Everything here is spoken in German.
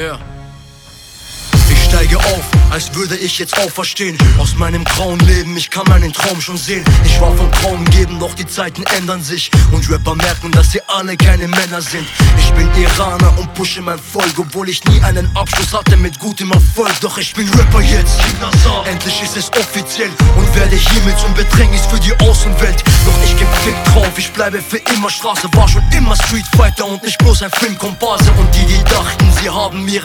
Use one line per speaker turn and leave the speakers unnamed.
Ja. Ich steige auf, als würde ich jetzt auferstehen aus meinem grauen Leben, ich kann meinen Traum schon sehen. Ich war vom Traum umgeben, doch die Zeiten ändern sich und Rapper merken, dass sie alle keine Männer sind. Ich bin Iraner und pushe mein Volk, obwohl ich nie einen Abschluss hatte mit gutem Erfolg. Doch ich bin Rapper jetzt, endlich ist es offiziell und werde hiermit zum Bedrängnis für die Außenwelt. Doch ich geb Fick drauf, ich bleibe für immer Straße, war schon immer Streetfighter und nicht bloß ein Filmkomparse. Und die dachten, sie haben mir